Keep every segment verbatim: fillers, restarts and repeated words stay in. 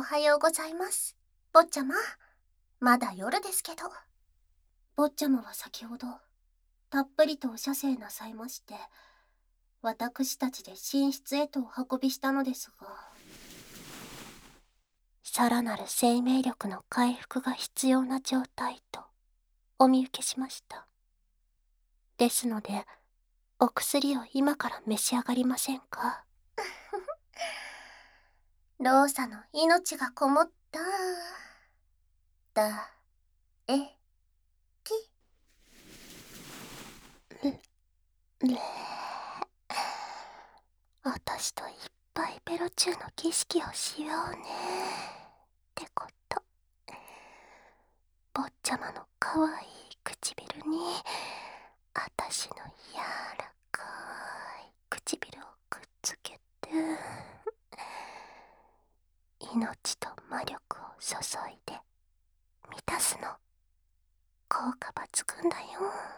はようございます。坊ちゃま。まだ夜ですけど。坊ちゃまは先ほど、たっぷりとお射精なさいまして、私たちで寝室へとお運びしたのですが、さらなる生命力の回復が必要な状態とお見受けしました。ですので、お薬を今から召し上がりませんか？ローサの命がこもった、だ、え、き。れ、あたしといっぱいベロチューの儀式をしようねってこと。坊ちゃまのかわいい唇にあたしの柔らかい唇をくっつけて、命と魔力を注いで満たすの。効果抜群だよ。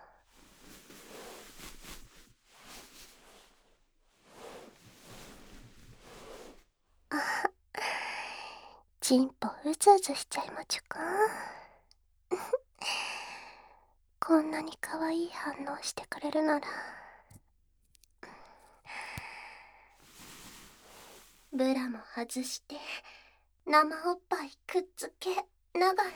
チンポうずうずしちゃいまちゅか。こんなに可愛い反応してくれるなら、ブラも外して生おっぱいくっつけながら、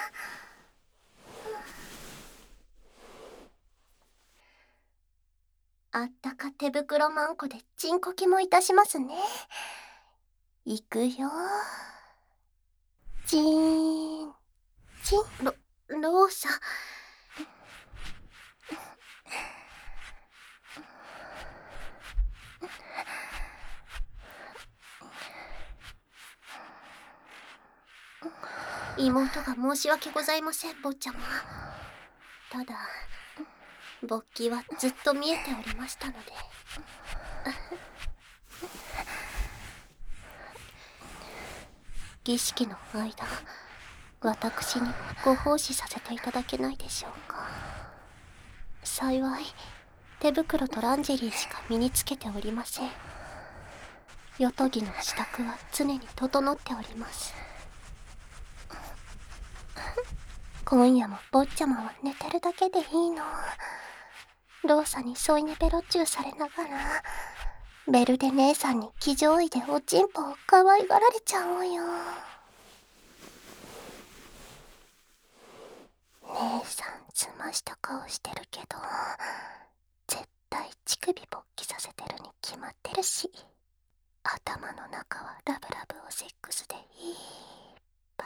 あったか手袋マンコでチンコキもいたしますね。いくよ。チーンチン。ロローサ。妹が申し訳ございません、坊ちゃま。ただ勃起はずっと見えておりましたので。儀式の間、私にご奉仕させていただけないでしょうか。幸い手袋とランジェリーしか身につけておりません。よとぎの支度は常に整っております。今夜も坊ちゃまは寝てるだけでいいの。ローサに添い寝ベロチューされながら、ベルデ姉さんに騎乗位でおちんぽを可愛がられちゃおうよ。姉さんつました顔してるけど、絶対乳首勃起させてるに決まってるし、頭の中はラブラブおセックスでいっぱい。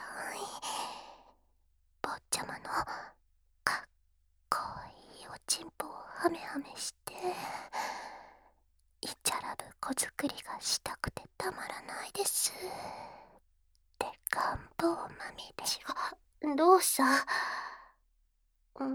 坊ちゃまのかっこいいおちんぽをハメハメして、イチャラブ子作りがしたくてたまらないですって願望まみれ。違う、ローサ。うん、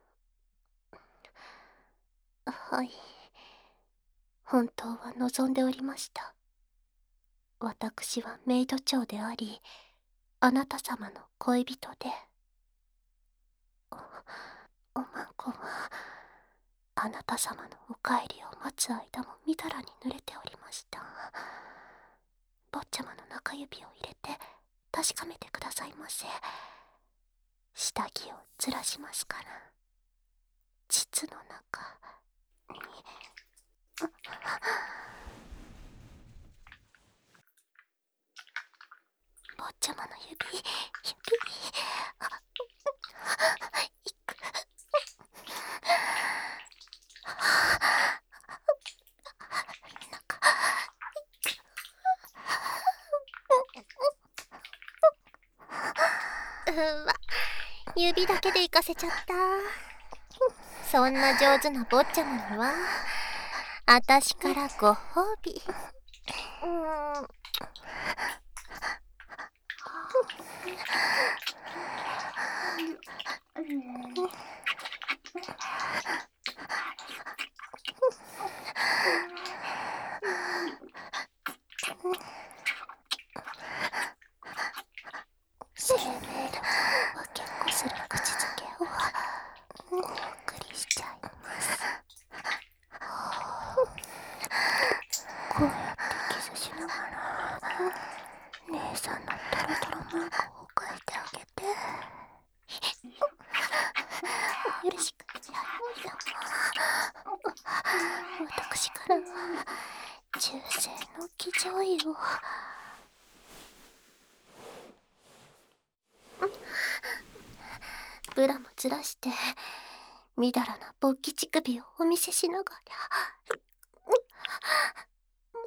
はい、本当は望んでおりました。私はメイド長であり、あなた様の恋人で、お、おまんこはあなた様のお帰りを待つ間もみだらに濡れておりました。坊ちゃまの中指を入れて確かめてくださいませ。下着をずらしますから、膣の中に。坊ちゃまの指、指、あ、いく。うわ、指だけで行かせちゃった。そんな上手な坊ちゃまにはあたしからご褒美。うーん。生命力を分けっこする口づけをお送りしちゃいます。こうやってキスしながら姉さんの私からは忠誠の騎乗位を。ブラもずらしてみだらな勃起乳首をお見せしながら、も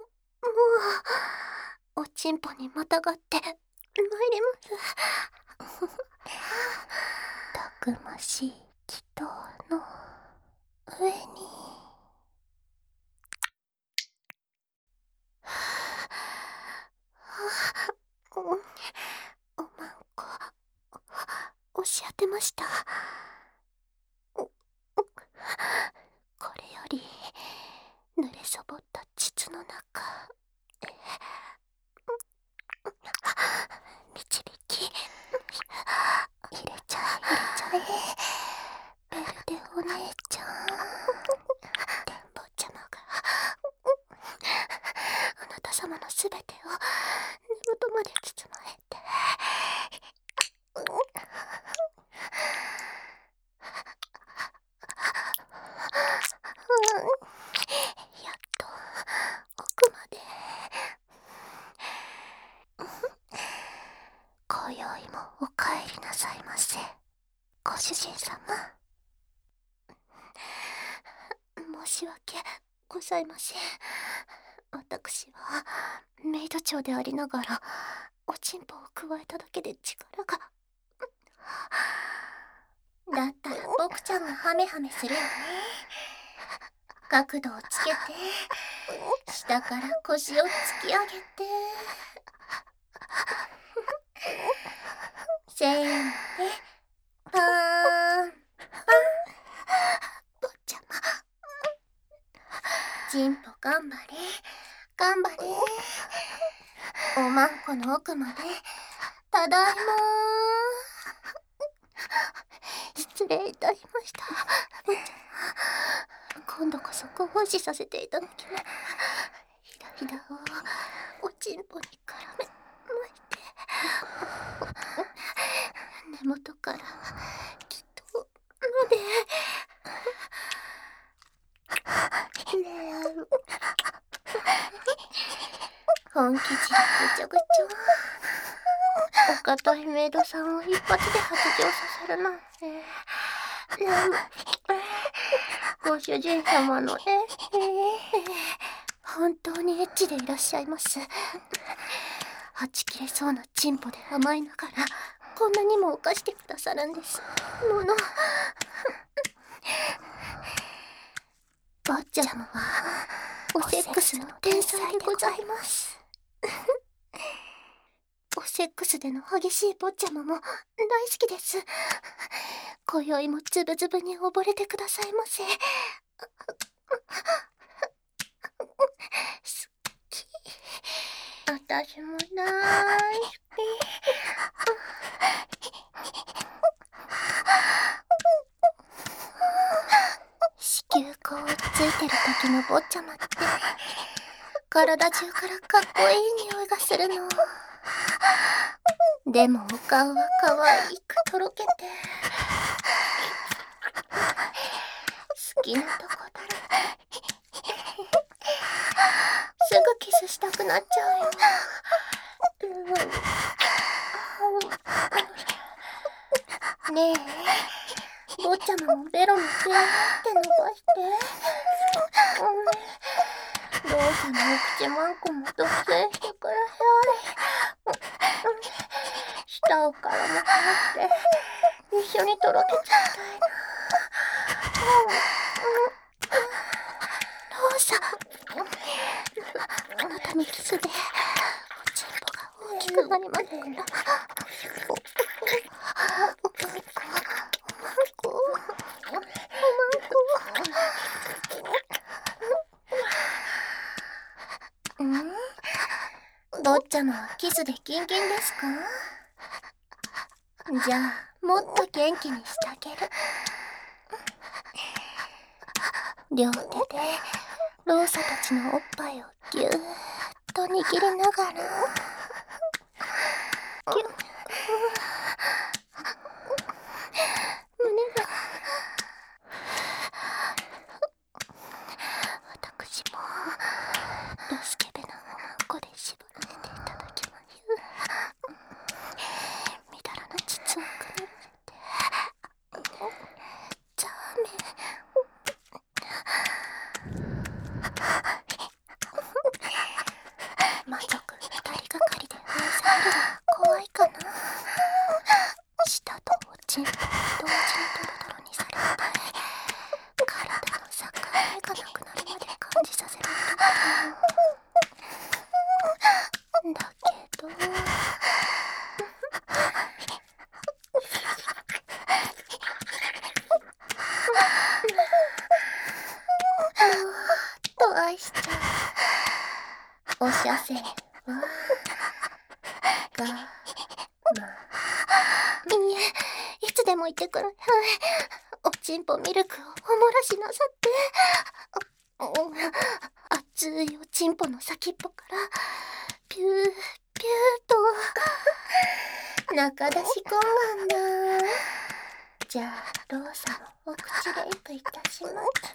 うおちんぽにまたがってまいります。たくましい祈祷の上におまんこ押し当てました。これより濡れそぼった膣の中導き入れちゃえ入れちゃえ、ベルデお姉ちゃん。電ボちゃまがあなた様のすべてを根元まで包まれて、やっと奥まで。今宵もお帰りなさいませ、ご主人様。申し訳ございません。私はメイド長でありながらおちんぽを加えただけで力が。だったら僕ちゃんがハメハメするよね。角度をつけて下から腰を突き上げて、せーのでパーンパン。坊ちゃま、ちんぽ頑張れ頑張れ。おまんこの奥までただいま。失礼いたしました。坊ちゃま、今度こそご奉仕させていただきます。ひだひだをおちんぽに絡めまいて、根元からきっとまで。本気汁ぐちょぐちょ。お堅いメイドさんを一発で発情させるなんて。でもご主人様のね、本当にエッチでいらっしゃいます。はち切れそうなチンポで甘えながらこんなにも犯してくださるんですもの。坊ちゃまはおセックスの天才でございます。おセックスでの激しい坊ちゃまも大好きです。今宵もつぶつぶに溺れてくださいませ。好き。私も大好き。子宮口をついてる時の坊ちゃまって体中からかっこいい匂いがするの。でもお顔は可愛くとろけて好きなとこだらけ。すぐキスしたくなっちゃうよ。ねえ、坊ちゃまもベロにピーって伸ばして。どうせのお口まんこも独占してください。下からも入って一緒にとろけちゃいたいな。ローサ、あなたのキスでおちんぽが大きくなりますから。おまんこ、おまんこ、おまんこ。ん？坊ちゃまはキスでキンキンですか？じゃあもっと元気にしてあげる。両手でローサたちのおっぱいをぎゅーっと握りながら、ぎゅ胸がおしゃせはがまいいえ、いつでも言ってくる。おちんぽミルクをおもらしなさって。熱いおちんぽの先っぽからピューピューと中出し懇願だ。じゃあローサのお口レイプいたします。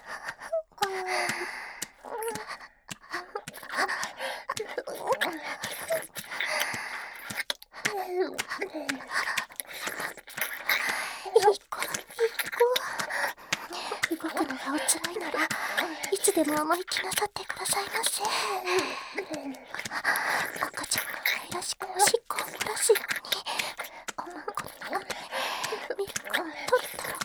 動くのがおつらいならいつでも思いっきなさってくださいませ。赤ちゃんが愛らしくおしっこを漏らすようにおまんこの中でミルクを取ったろ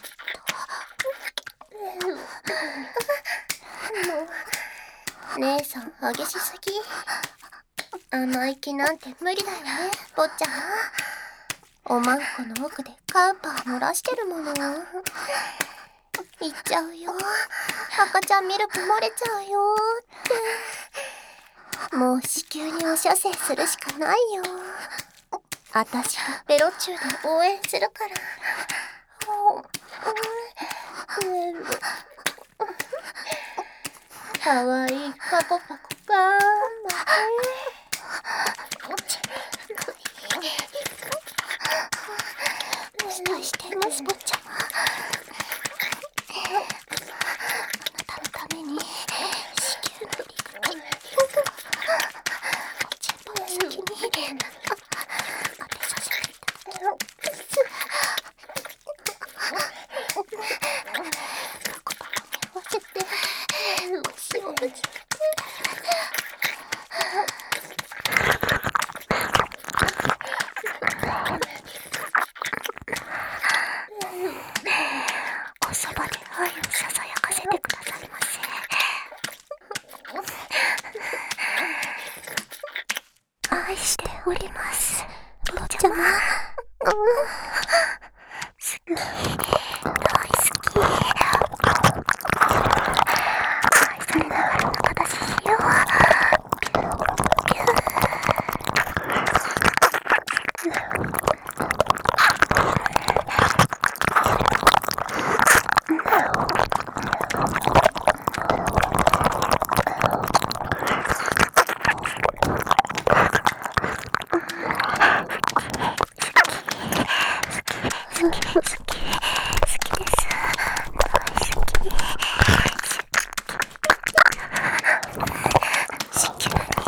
と。姉さん激しすぎ。甘い気なんて無理だよね、坊ちゃん。おまんこの奥でカウパー漏らしてるもの。いっちゃうよ、赤ちゃんミルク漏れちゃうよって。もう子宮にお射精するしかないよ。あたしがベロチューで応援するから。かわいいパコパコがーんだね。期待しています、坊ちゃん。あなたのために子宮のリクおちんぽの先に当てさせていただきます。パコパコに合わせて腰をぶつけて。おそばで愛をささやかせてくださいませ。愛しております、坊ちゃま。好き、大好き。愛されながらの形しよう。好き、好き、好きです。大好き。子宮に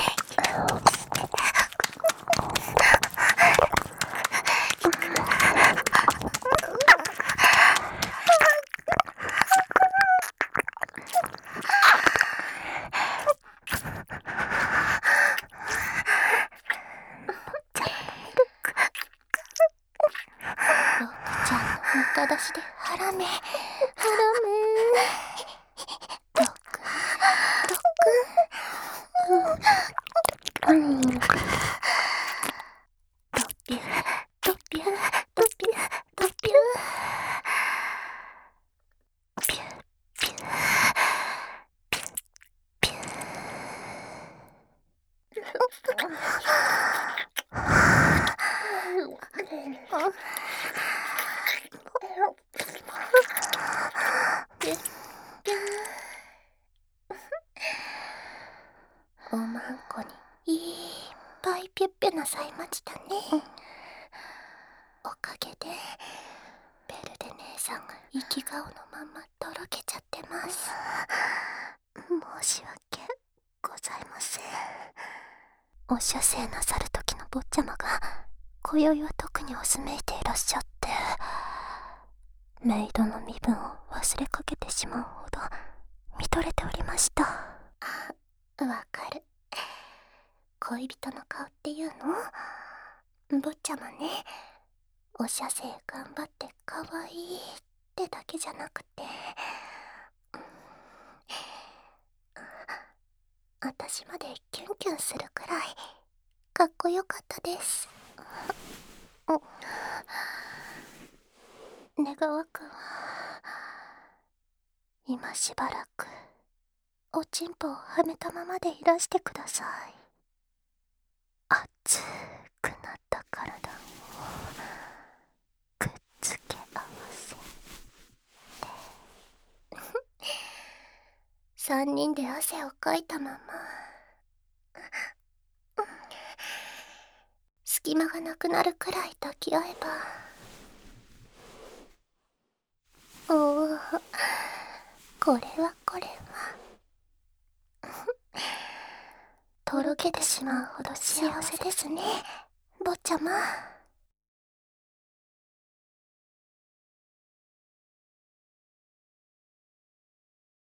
ロクちゃんの中出しでハラメハラメロクロクうん、ドピュドピュドピュドピュピュピュピュおまんこにいっぱいピュッピュなさいましたね。おかげでベルデ姉さんが生き顔のままとろけちゃってます。申し訳ございません。お射精なさる時の坊ちゃまが今宵は特におすめいていらっしゃって、メイドの身分を忘れかけてしまうほど見とれておりました。あ、わかる。恋人の顔っていうの？坊ちゃまね、お射精頑張ってかわいいってだけじゃなくて、あたしまでキュンキュンするくらいかっこよかったです。願わくんは今しばらくおちんぽをはめたままでいらしてください。熱くなった体をくっつけ合わせ三人で汗をかいたまま隙間がなくなるくらい抱き合えば、おお、これはこれはとろけてしまうほど幸せですね、坊ちゃま。